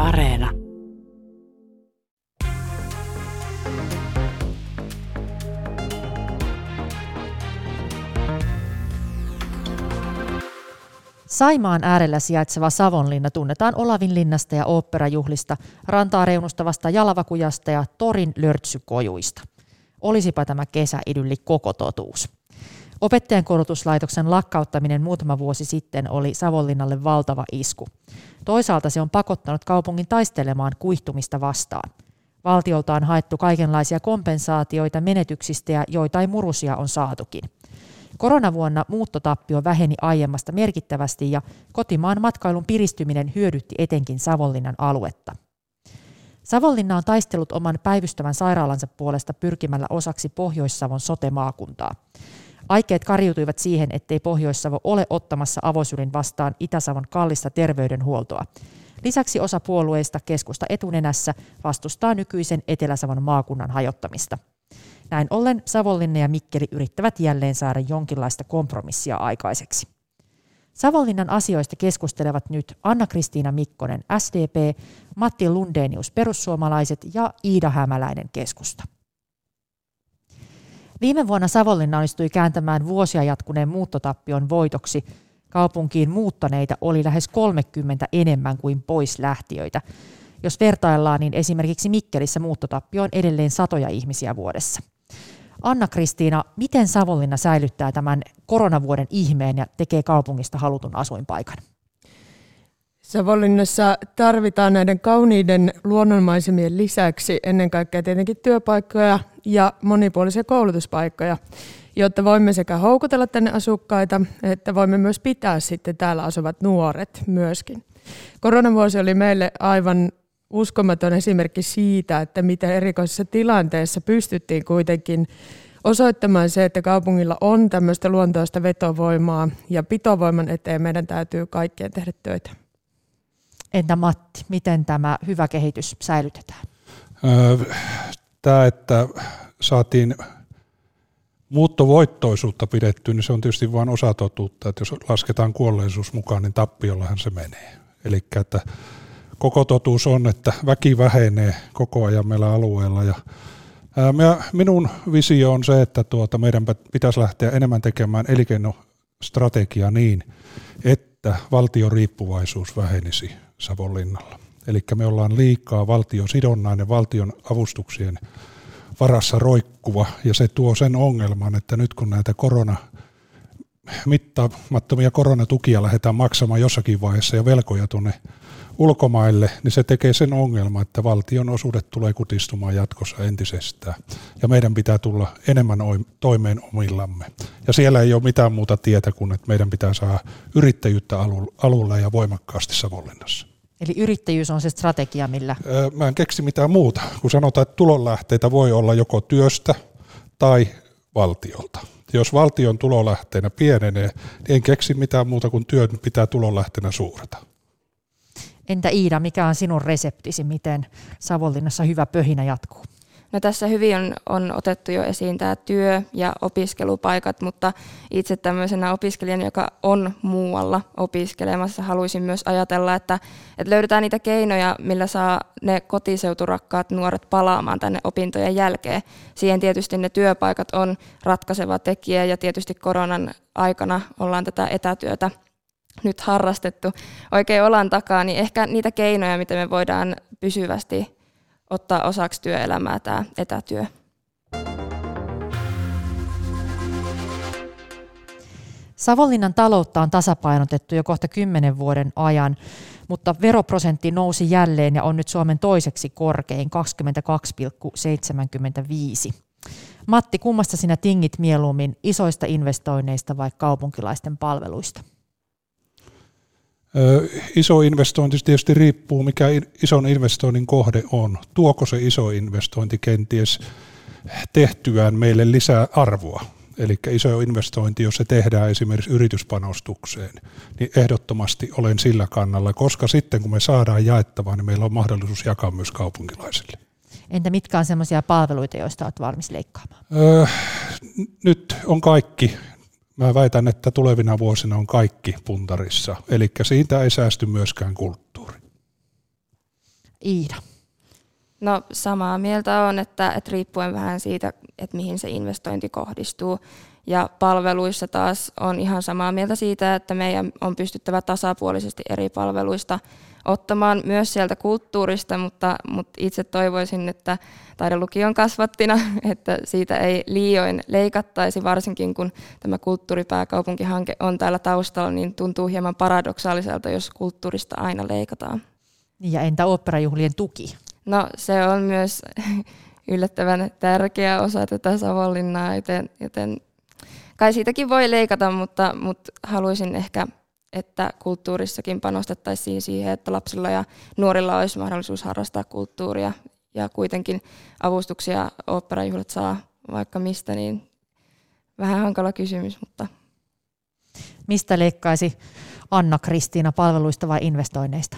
Areena. Saimaan äärellä sijaitseva Savonlinna tunnetaan Olavinlinnasta ja oopperajuhlista, rantaa reunustavasta Jalvakujasta ja torin lörtsykojuista. Olisipa tämä kesäidylli koko totuus. Opettajankoulutuslaitoksen lakkauttaminen muutama vuosi sitten oli Savonlinnalle valtava isku. Toisaalta se on pakottanut kaupungin taistelemaan kuihtumista vastaan. Valtiolta on haettu kaikenlaisia kompensaatioita menetyksistä ja joitain murusia on saatukin. Koronavuonna muuttotappio väheni aiemmasta merkittävästi ja kotimaan matkailun piristyminen hyödytti etenkin Savonlinnan aluetta. Savonlinna on taistellut oman päivystävän sairaalansa puolesta pyrkimällä osaksi Pohjois-Savon sote-maakuntaa. Aikeet kariutuivat siihen, ettei Pohjois-Savo ole ottamassa avosylin vastaan Itä-Savon kallista terveydenhuoltoa. Lisäksi osa puolueista, keskusta etunenässä, vastustaa nykyisen Etelä-Savon maakunnan hajottamista. Näin ollen Savonlinna ja Mikkeli yrittävät jälleen saada jonkinlaista kompromissia aikaiseksi. Savonlinnan asioista keskustelevat nyt Anna-Kristiina Mikkonen SDP, Matti Lundenius perussuomalaiset ja Iida Hämäläinen keskusta. Viime vuonna Savonlinna onnistui kääntämään vuosia jatkuneen muuttotappion voitoksi. Kaupunkiin muuttaneita oli lähes 30 enemmän kuin poislähtiöitä. Jos vertaillaan, niin esimerkiksi Mikkelissä muuttotappio on edelleen satoja ihmisiä vuodessa. Anna-Kristiina, miten Savonlinna säilyttää tämän koronavuoden ihmeen ja tekee kaupungista halutun asuinpaikan? Savonlinnassa tarvitaan näiden kauniiden luonnonmaisemien lisäksi ennen kaikkea tietenkin työpaikkoja ja monipuolisia koulutuspaikkoja, jotta voimme sekä houkutella tänne asukkaita, että voimme myös pitää sitten täällä asuvat nuoret myöskin. Koronavuosi oli meille aivan uskomaton esimerkki siitä, että miten erikoisessa tilanteessa pystyttiin kuitenkin osoittamaan se, että kaupungilla on tämmöistä luontoista vetovoimaa ja pitovoiman eteen meidän täytyy kaikkien tehdä töitä. Entä Matti, miten tämä hyvä kehitys säilytetään? Tämä, että saatiin muuttovoittoisuutta pidettyä, niin se on tietysti vain osa totuutta, että jos lasketaan kuolleisuus mukaan, niin tappiollahan se menee. Eli että koko totuus on, että väki vähenee koko ajan meillä alueella. Ja minun visio on se, että meidän pitäisi lähteä enemmän tekemään elinkeinostrategiaa niin, että valtion riippuvaisuus vähenisi Savonlinnalla. Eli me ollaan liikaa valtiosidonnainen, valtion avustuksien varassa roikkuva, ja se tuo sen ongelman, että nyt kun näitä mittaamattomia koronatukia lähdetään maksamaan jossakin vaiheessa ja velkoja tuonne ulkomaille, niin se tekee sen ongelman, että valtion osuudet tulee kutistumaan jatkossa entisestään. Ja meidän pitää tulla enemmän toimeen omillamme. Ja siellä ei ole mitään muuta tietä kuin, että meidän pitää saada yrittäjyyttä alulle ja voimakkaasti Savonlinnassa. Eli yrittäjyys on se strategia, millä? Mä en keksi mitään muuta, kun sanotaan, että tulonlähteitä voi olla joko työstä tai valtiolta. Jos valtion tulolähteenä pienenee, niin en keksi mitään muuta kuin työn pitää tulonlähteenä suureta. Entä Iida, mikä on sinun reseptisi, miten Savonlinnassa hyvä pöhinä jatkuu? No tässä hyvin on otettu jo esiin tämä työ- ja opiskelupaikat, mutta itse tämmöisenä opiskelijana, joka on muualla opiskelemassa, haluaisin myös ajatella, että löydetään niitä keinoja, millä saa ne kotiseuturakkaat nuoret palaamaan tänne opintojen jälkeen. Siihen tietysti ne työpaikat on ratkaiseva tekijä ja tietysti koronan aikana ollaan tätä etätyötä nyt harrastettu oikein olan takaa, niin ehkä niitä keinoja, miten me voidaan pysyvästi ottaa osaksi työelämää tämä etätyö. Savonlinnan taloutta on tasapainotettu jo kohta 10 vuoden ajan, mutta veroprosentti nousi jälleen ja on nyt Suomen toiseksi korkein 22,75. Matti, kummasta sinä tingit mieluummin, isoista investoinneista vai kaupunkilaisten palveluista? Iso investointi tietysti riippuu, mikä ison investoinnin kohde on. Tuoko se iso investointi kenties tehtyään meille lisää arvoa? Eli iso investointi, jos se tehdään esimerkiksi yrityspanostukseen, niin ehdottomasti olen sillä kannalla, koska sitten kun me saadaan jaettavaa, niin meillä on mahdollisuus jakaa myös kaupunkilaisille. Entä mitkä on sellaisia palveluita, joista olet valmis leikkaamaan? Nyt on kaikki. Mä väitän, että tulevina vuosina on kaikki puntarissa, eli siitä ei säästy myöskään kulttuuri. Iida? No samaa mieltä on, että riippuen vähän siitä, että mihin se investointi kohdistuu. Ja palveluissa taas on ihan samaa mieltä siitä, että meidän on pystyttävä tasapuolisesti eri palveluista ottamaan myös sieltä kulttuurista, mutta itse toivoisin, että taidelukion kasvattina, että siitä ei liioin leikattaisi, varsinkin kun tämä kulttuuripääkaupunkihanke on täällä taustalla, niin tuntuu hieman paradoksaaliselta, jos kulttuurista aina leikataan. Ja entä oopperajuhlien tuki? No se on myös yllättävän tärkeä osa tätä Savonlinnaa, joten kai siitäkin voi leikata, mutta haluaisin ehkä, että kulttuurissakin panostettaisiin siihen, että lapsilla ja nuorilla olisi mahdollisuus harrastaa kulttuuria ja kuitenkin avustuksia oopperajuhlat saa vaikka mistä, niin vähän hankala kysymys, mutta... Mistä leikkaisi Anna-Kristiina, palveluista vai investoinneista?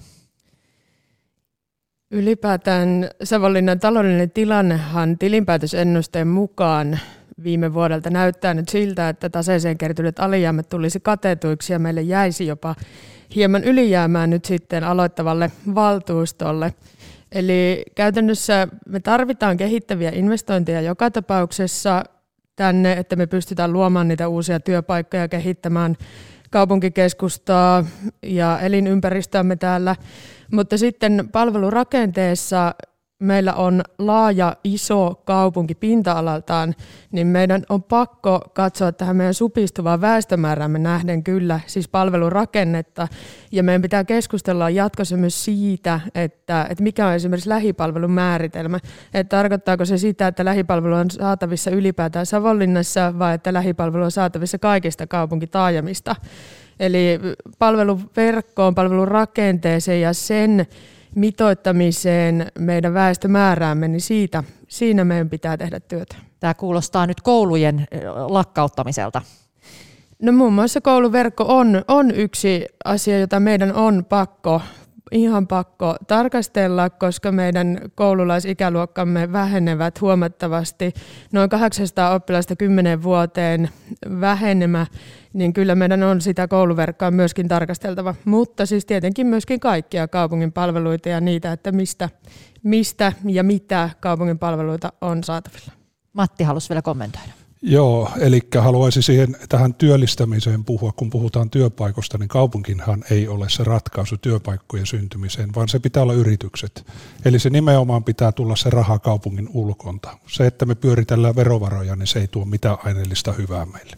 Ylipäätään Savonlinnan taloudellinen tilannehan tilinpäätösennusteen mukaan viime vuodelta näyttää nyt siltä, että taseeseen kertyneet alijäämät tulisi katetuiksi ja meille jäisi jopa hieman ylijäämää nyt sitten aloittavalle valtuustolle. Eli käytännössä me tarvitaan kehittäviä investointeja joka tapauksessa tänne, että me pystytään luomaan niitä uusia työpaikkoja, kehittämään kaupunkikeskustaa ja elinympäristöämme täällä. Mutta sitten palvelurakenteessa meillä on laaja, iso kaupunki pinta-alaltaan, niin meidän on pakko katsoa tähän meidän supistuvaan väestömääräämme nähden kyllä, siis palvelurakennetta. Ja meidän pitää keskustella jatkossa myös siitä, että mikä on esimerkiksi lähipalvelun määritelmä. Että tarkoittaako se sitä, että lähipalvelu on saatavissa ylipäätään Savonlinnassa vai että lähipalvelu on saatavissa kaikista kaupunkitaajamista. Eli palveluverkkoon, palvelurakenteeseen ja sen mitoittamiseen meidän väestömääräämme, niin siinä meidän pitää tehdä työtä. Tämä kuulostaa nyt koulujen lakkauttamiselta. No muun muassa kouluverkko on yksi asia, jota meidän on ihan pakko tarkastella, koska meidän koululaisikäluokkamme vähenevät huomattavasti. Noin 800 oppilasta 10 vuoteen vähenemä, niin kyllä meidän on sitä kouluverkkoa myöskin tarkasteltava. Mutta siis tietenkin myöskin kaikkia kaupungin palveluita ja niitä, että mistä ja mitä kaupungin palveluita on saatavilla. Matti halusi vielä kommentoida. Joo, eli haluaisin tähän työllistämiseen puhua, kun puhutaan työpaikoista, niin kaupunkinhan ei ole se ratkaisu työpaikkojen syntymiseen, vaan se pitää olla yritykset. Eli se nimenomaan pitää tulla se raha kaupungin ulkonta. Se, että me pyöritellään verovaroja, niin se ei tuo mitään aineellista hyvää meille.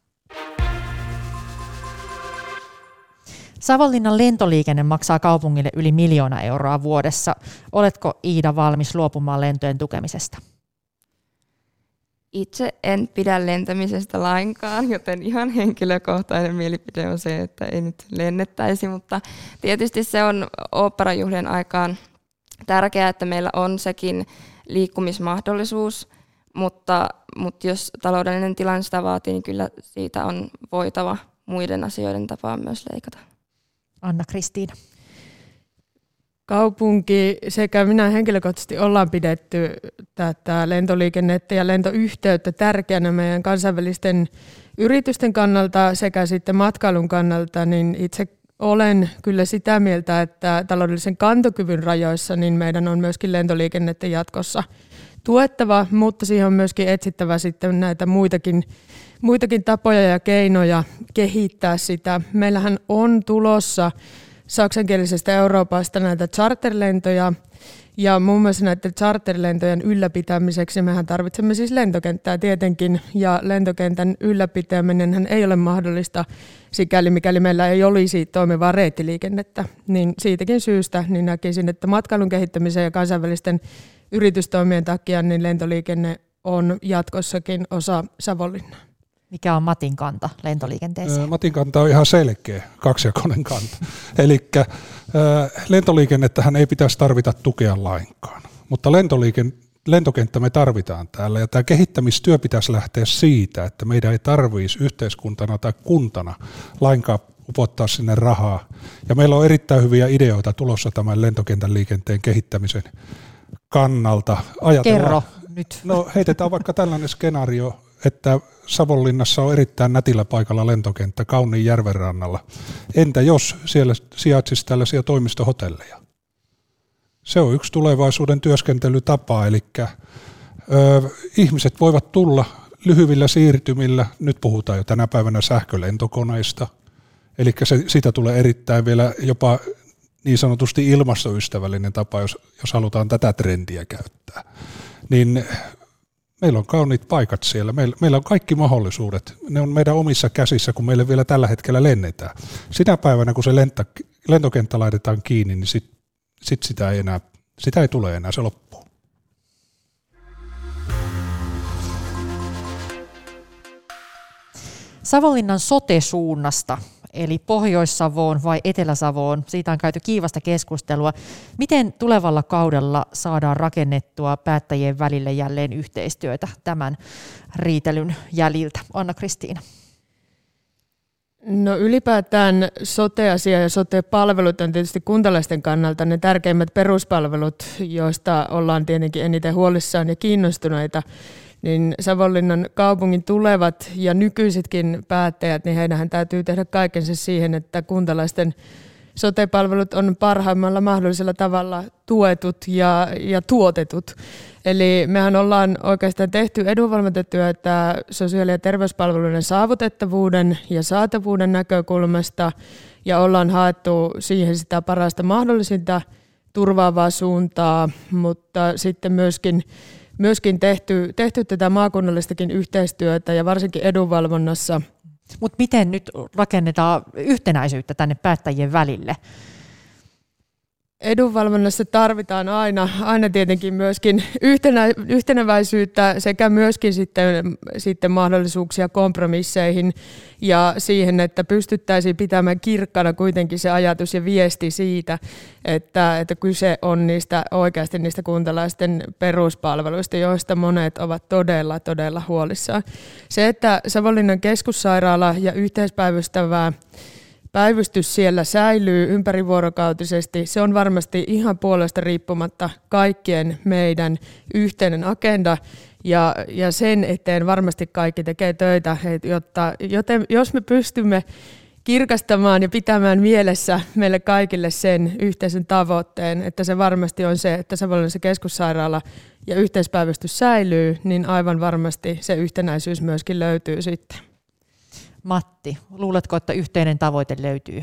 Savonlinnan lentoliikenne maksaa kaupungille yli 1 miljoonaa euroa vuodessa. Oletko, Iida, valmis luopumaan lentojen tukemisesta? Itse en pidä lentämisestä lainkaan, joten ihan henkilökohtainen mielipide on se, että ei nyt lennettäisi, mutta tietysti se on oopperajuhlien aikaan tärkeää, että meillä on sekin liikkumismahdollisuus, mutta jos taloudellinen tilanne sitä vaatii, niin kyllä siitä on voitava muiden asioiden tapaan myös leikata. Anna-Kristiina. Kaupunki sekä minä henkilökohtaisesti ollaan pidetty tätä lentoliikennettä ja lentoyhteyttä tärkeänä meidän kansainvälisten yritysten kannalta sekä sitten matkailun kannalta, niin itse olen kyllä sitä mieltä, että taloudellisen kantokyvyn rajoissa niin meidän on myöskin lentoliikennettä jatkossa tuettava, mutta siihen on myöskin etsittävä sitten näitä muitakin tapoja ja keinoja kehittää sitä. Meillähän on tulossa saksankielisestä Euroopasta näitä charterlentoja, ja muun muassa näiden charterlentojen ylläpitämiseksi mehän tarvitsemme siis lentokenttää tietenkin, ja lentokentän ylläpitäminenhän ei ole mahdollista sikäli, mikäli meillä ei olisi toimivaa reittiliikennettä. Niin siitäkin syystä niin näkisin, että matkailun kehittämisen ja kansainvälisten yritystoimien takia niin lentoliikenne on jatkossakin osa Savonlinnaa. Mikä on Matin kanta lentoliikenteeseen? Matin kanta on ihan selkeä, kaksijakoinen kanta. Eli lentoliikennettähän ei pitäisi tarvita tukea lainkaan, mutta lentokenttä me tarvitaan täällä, ja tämä kehittämistyö pitäisi lähteä siitä, että meidän ei tarvitsisi yhteiskuntana tai kuntana lainkaan upottaa sinne rahaa. Ja meillä on erittäin hyviä ideoita tulossa tämän lentokentän liikenteen kehittämisen kannalta. Kerro nyt. No heitetään vaikka tällainen skenaario, että Savonlinnassa on erittäin nätillä paikalla lentokenttä kauniin järvenrannalla. Entä jos siellä sijaitsisi tällaisia toimistohotelleja? Se on yksi tulevaisuuden työskentelytapa, eli ihmiset voivat tulla lyhyillä siirtymillä, nyt puhutaan jo tänä päivänä sähkölentokoneista, eli siitä tulee erittäin vielä jopa niin sanotusti ilmastoystävällinen tapa, jos halutaan tätä trendiä käyttää. Niin meillä on kauniit paikat siellä, meillä on kaikki mahdollisuudet, ne on meidän omissa käsissä, kun meille vielä tällä hetkellä lennetään. Sinä päivänä, kun se lentokenttä laitetaan kiinni, niin sit sitä ei tule enää, se loppuu. Savonlinnan sote-suunnasta, eli Pohjois-Savoon vai Etelä-Savoon, siitä on käyty kiivasta keskustelua. Miten tulevalla kaudella saadaan rakennettua päättäjien välille jälleen yhteistyötä tämän riitelyn jäljiltä? Anna-Kristiina. No ylipäätään sote-asia ja sote-palvelut on tietysti kuntalaisten kannalta ne tärkeimmät peruspalvelut, joista ollaan tietenkin eniten huolissaan ja kiinnostuneita. Niin Savonlinnan kaupungin tulevat ja nykyisetkin päättäjät, niin heidänhän täytyy tehdä kaikensa siihen, että kuntalaisten sote-palvelut on parhaimmalla mahdollisella tavalla tuetut ja tuotetut. Eli mehän ollaan oikeastaan tehty edunvalvontatyötä sosiaali- ja terveyspalveluiden saavutettavuuden ja saatavuuden näkökulmasta ja ollaan haettu siihen sitä parasta mahdollisinta turvaavaa suuntaa, mutta sitten myöskin tehty tätä maakunnallistakin yhteistyötä ja varsinkin edunvalvonnassa. Mutta miten nyt rakennetaan yhtenäisyyttä tänne päättäjien välille? Edunvalvonnassa tarvitaan aina tietenkin myöskin yhteneväisyyttä sekä myöskin sitten mahdollisuuksia kompromisseihin ja siihen, että pystyttäisiin pitämään kirkkana kuitenkin se ajatus ja viesti siitä, että kyse on oikeasti niistä kuntalaisten peruspalveluista, joista monet ovat todella, todella huolissaan. Se, että Savonlinnan keskussairaala ja yhteispäivystävää päivystys siellä säilyy ympärivuorokautisesti. Se on varmasti ihan puolesta riippumatta kaikkien meidän yhteinen agenda ja sen eteen varmasti kaikki tekee töitä, joten jos me pystymme kirkastamaan ja pitämään mielessä meille kaikille sen yhteisen tavoitteen, että se varmasti on se, että Savonlinnassa keskussairaala ja yhteispäivystys säilyy, niin aivan varmasti se yhtenäisyys myöskin löytyy sitten. Matti, luuletko, että yhteinen tavoite löytyy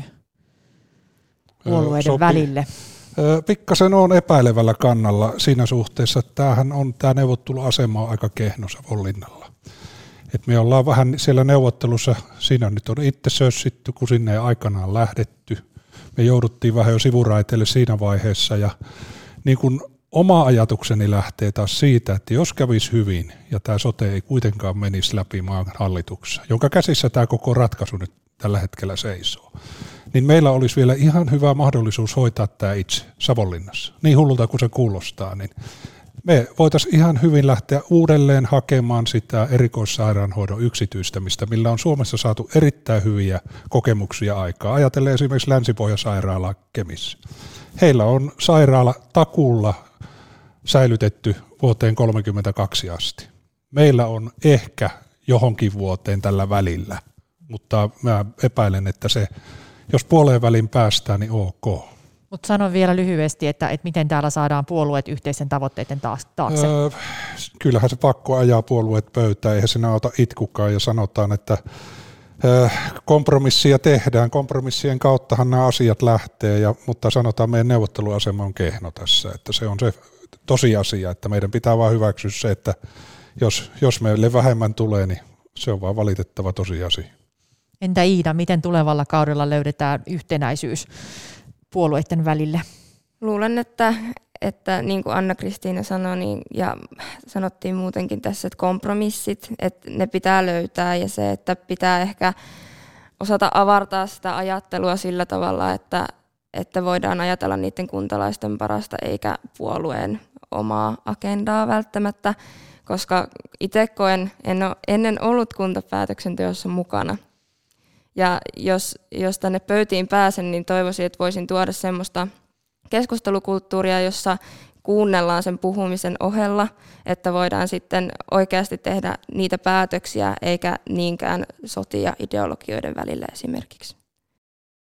puolueiden välille? Pikkasen on epäilevällä kannalla siinä suhteessa, että tämä neuvotteluasema on aika kehno Savonlinnalla. Et me ollaan vähän siellä neuvottelussa, siinä nyt on itse sössitty, kun sinne ei aikanaan lähdetty. Me jouduttiin vähän jo sivuraiteille siinä vaiheessa ja niin kun oma ajatukseni lähtee taas siitä, että jos kävisi hyvin ja tämä sote ei kuitenkaan menisi läpi maan hallituksessa, jonka käsissä tämä koko ratkaisu nyt tällä hetkellä seisoo, niin meillä olisi vielä ihan hyvä mahdollisuus hoitaa tämä itse Savonlinnassa. Niin hullulta kuin se kuulostaa, niin me voitaisiin ihan hyvin lähteä uudelleen hakemaan sitä erikoissairaanhoidon yksityistämistä, millä on Suomessa saatu erittäin hyviä kokemuksia aikaa. Ajatellen esimerkiksi Länsi-Pohja-sairaalaa Kemissä. Heillä on sairaala takuulla säilytetty vuoteen 2032 asti. Meillä on ehkä johonkin vuoteen tällä välillä, mutta mä epäilen, että se, jos puoleen väliin päästään, niin ok. Mutta sano vielä lyhyesti, että miten täällä saadaan puolueet yhteisen tavoitteiden taakse. Kyllähän se pakko ajaa puolueet pöytään, eihän sinä ota itkukaan ja sanotaan, että kompromissia tehdään, kompromissien kauttahan nämä asiat lähtee, mutta sanotaan meidän neuvotteluasema on kehno tässä, että se on se tosiasia, että meidän pitää vaan hyväksyä se, että jos meille vähemmän tulee, niin se on vaan valitettava tosiasia. Entä Iida, miten tulevalla kaudella löydetään yhtenäisyys puolueiden välille? Luulen, että niin kuin Anna-Kristiina sanoi, niin, ja sanottiin muutenkin tässä, että kompromissit, että ne pitää löytää ja se, että pitää ehkä osata avartaa sitä ajattelua sillä tavalla, että voidaan ajatella niiden kuntalaisten parasta eikä puolueen omaa agendaa välttämättä, koska itse koen, en ole ennen ollut kuntapäätöksenteossa mukana. Ja jos tänne pöytiin pääsen, niin toivoisin, että voisin tuoda semmoista keskustelukulttuuria, jossa kuunnellaan sen puhumisen ohella, että voidaan sitten oikeasti tehdä niitä päätöksiä, eikä niinkään sotia ideologioiden välillä esimerkiksi.